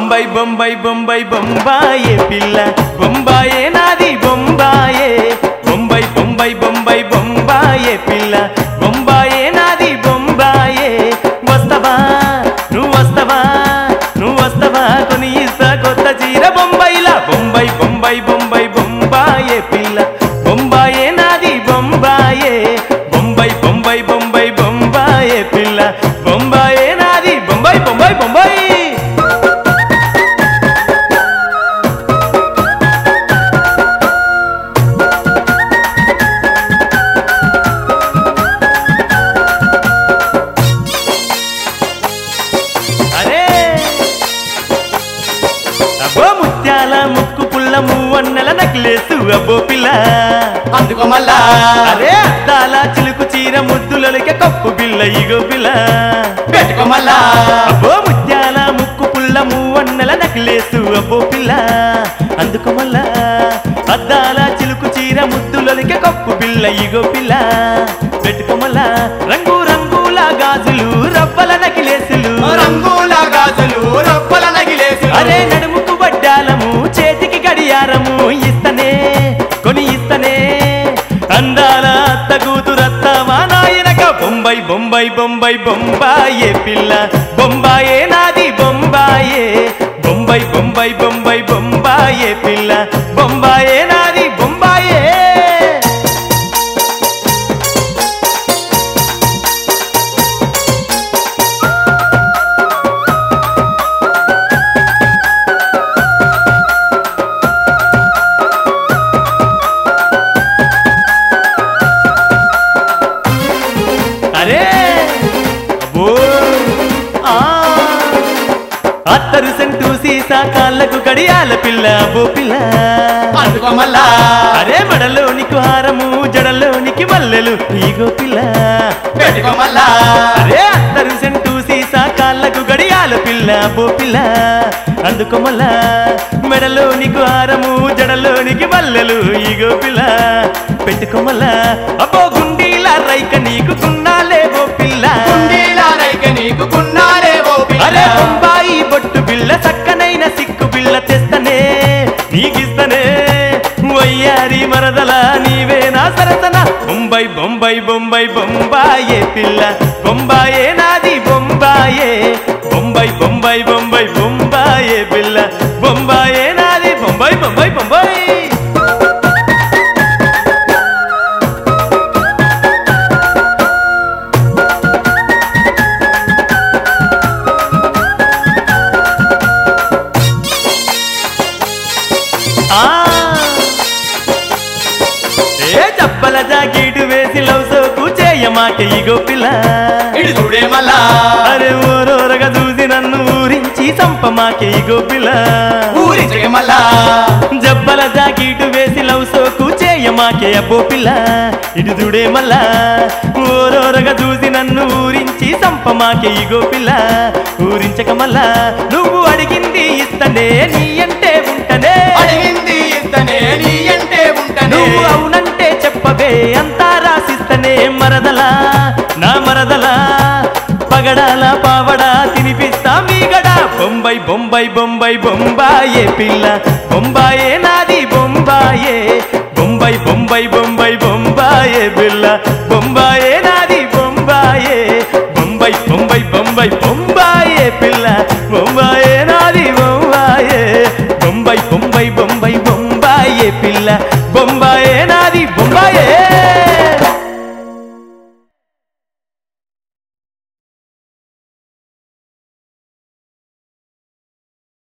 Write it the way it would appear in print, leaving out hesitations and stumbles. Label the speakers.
Speaker 1: బొంబాయి బొంబాయి బొంబాయి బొంబాయే పిల్ల బొంబాయే నాది బొంబాయే బొంబాయి బొంబాయి బొంబాయి బొంబాయే పిల్ల బొంబాయే నాది బొంబాయే వస్తవా నువ్వు వస్తవా నువ్వు వస్తవా కొని ఇస్తా కొత్త చీర బొంబాయిలా బొంబాయి బొంబాయి బొంబాయి బొంబాయే పిల్ల బొంబాయే నాది బొంబాయే బొంబాయి బొంబాయి బొంబాయి బొంబాయే పిల్ల బొంబాయే నాది బొంబాయి బొంబాయి బొంబాయి మువ్వన్నెల నక్లేసు అబ్బో పిల్ల
Speaker 2: అందుకో మళ్ళా
Speaker 1: అరే అద్దాల చిలుకు చీర ముద్దులొలికే కప్పు పిల్ల ఇగో పిల్ల
Speaker 2: పెట్టుకో మళ్ళా
Speaker 1: అబ్బో ముత్యాల ముక్కు పుల్ల మువ్వన్నెల నక్లేసు అబ్బో పిల్ల అందుకో మళ్ళా అద్దాల చిలుకు చీర ముద్దులొలికే కప్పు పిల్ల ఇగో పిల్ల పెట్టుకో మళ్ళా రంగు రంగుల గాజులు రవ్వల నకిలేసులు
Speaker 2: రంగుల గాజులు రవ్వల నగిలేసులు
Speaker 1: అరే నడుముకు వడ్డాలము చేతికి గడియారము ఇస్తనే కొని ఇస్తనే అందాల అత్త కూతురత్తమా నాయనక బొంబాయి బొంబాయి బొంబాయి బొంబాయే పిల్ల బొంబాయే నాది బొంబాయే బొంబాయి బొంబాయి బొంబాయి బొంబాయే పిల్ల బొంబాయే నాది బొంబాయే అత్తరు సెంటు సీసా కాళ్ళకు గడియాల పిల్ల అబ్బో పిల్ల
Speaker 2: అందుకో మళ్ళా
Speaker 1: అరే మెడలోనికి హారము జడలోనికి మల్లెలు ఈగో పిల్ల
Speaker 2: పెట్టుకో మళ్ళా
Speaker 1: అరే అత్తరు సెంటు సీసా కాళ్ళకు గడియాల పిల్ల అబ్బో పిల్ల అందుకో మళ్ళా మెడలోనికి హారము జడలోనికి మల్లెలు ఈగో పిల్ల పెట్టుకో మళ్ళా అబ్బో గుండీల రైక నీకు కున్నాలేవో పిల్ల
Speaker 2: గుండీల రైక నీకు కున్నాలేవో పిల్ల
Speaker 1: అరే బొంబాయి బొట్టు బిల్ల చక్కనైన సిక్కు బిల్ల తెస్తనే నీకిస్తనే వయ్యారి మరదల నీవే నా సరసన బొంబాయి బొంబాయి బొంబాయి బొంబాయే పిల్ల బొంబాయే నాది బొంబాయే బొంబాయి బొంబాయి బొంబాయి బొంబాయే పిల్ల బొంబాయే నాది బొంబాయి బొంబాయి బొంబాయి చప్పల జాకెట్ వేసి లవ్ సోకు చేయమాకే ఇగో పిల్ల
Speaker 2: ఇటు చూడే మళ్ళా
Speaker 1: అరే ఓరోరగా చూసి నన్ను ఊరించి చంపమాకే ఇగో పిల్ల
Speaker 2: ఊరించే మళ్ళా
Speaker 1: జబ్బల జాకెట్ వేసి లవ్ సోకు చేయమాకే అబ్బో పిల్ల ఇటు చూడే మళ్ళా ఓరోరగా చూసి నన్ను ఊరించి చంపమాకే ఇగో పిల్ల ఊరించక మళ్ళా నువ్వు అడిగింది ఇస్తనే నీ అంటే ఉంటనే
Speaker 2: అడిగింది ఇస్తనే నీ అంటే ఉంటనే
Speaker 1: నువ్వు అవునంటే చెప్పవే అంతా రాసిస్తనే మరదలా నా మరదలా పగడాల పావడా తినిపిస్తా మీగడ బొంబాయి బొంబాయి బొంబాయి బొంబాయే పిల్ల బొంబాయే నాది బొంబాయే బొంబాయి బొంబాయి బొంబాయి బొంబాయే పిల్ల బొంబాయే నాది బొంబాయే బొంబాయి బొంబాయి బొంబాయి బొంబాయే పిల్ల బొంబాయే నాది బొంబాయే బొంబాయి బొంబాయి బొంబాయి బొంబాయే పిల్ల బొంబాయే నాది బొంబాయే